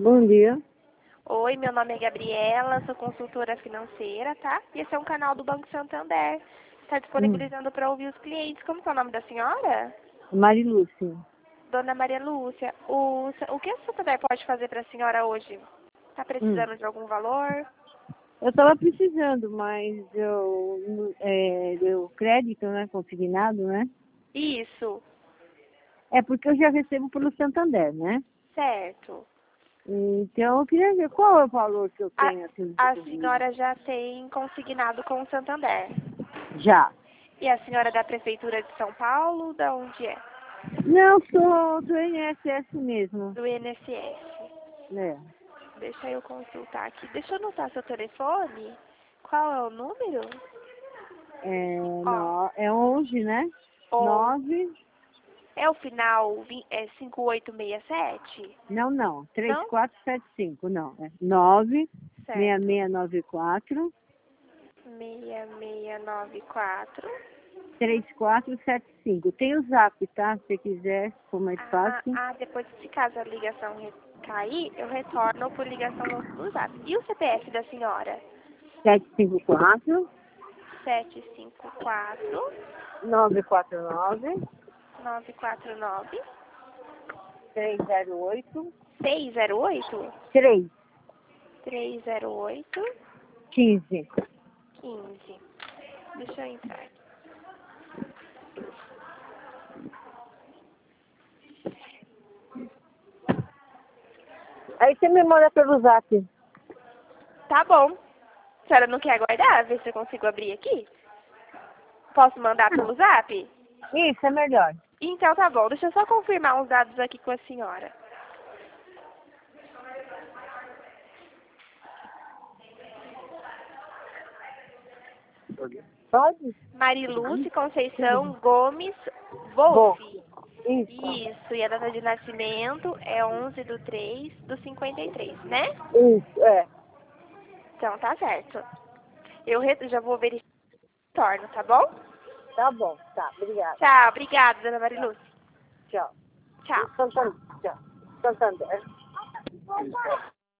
Bom dia. Oi, meu nome é Gabriela, sou consultora financeira, tá? E esse é um canal do Banco Santander. Está disponibilizando para ouvir os clientes. Como é o nome da senhora? Marilúcia. Dona Maria Lúcia. O que a Santander pode fazer para a senhora hoje? Está precisando de algum valor? Eu estava precisando, mas deu crédito, né? Consignado, né? Isso, É porque eu já recebo pelo Santander, né? certo. Então eu queria ver qual é o valor que eu A, tenho assim a disponível. senhora já tem consignado com o Santander. Já. E a senhora é da Prefeitura de São Paulo? Da onde é? Não, sou do INSS mesmo. Do INSS. Né? Deixa eu consultar aqui. Deixa eu anotar seu telefone. Qual é o número? Ó, É 11, né? ou 9. é o final 5867? Não. Não? 3475, não. É 9 Certo. 6694 6694. 3475. Tem o zap, tá? Se você quiser, for mais fácil. Depois, se caso a ligação cair, eu retorno por ligação no zap. E o CPF da senhora? 754 754 949 949 308 608 3 308 15. 15. Deixa eu entrar aqui. Aí você me manda pelo zap. Tá bom. A senhora não quer aguardar? Ver se eu consigo abrir aqui? Posso mandar pelo zap? Isso, é melhor. Então tá bom. Deixa eu só confirmar uns dados aqui com a senhora. Pode? Marilúcia Conceição Gomes Wolf. Isso. Isso. E a data de nascimento é 11/3/53, né? Isso, é. Então tá certo. Eu já vou verificar e retorno, tá bom? Tá bom, tá. Obrigada. Tchau. Obrigada, dona Marilúcia. Tchau. Tchau. Santander. Tchau. Santander.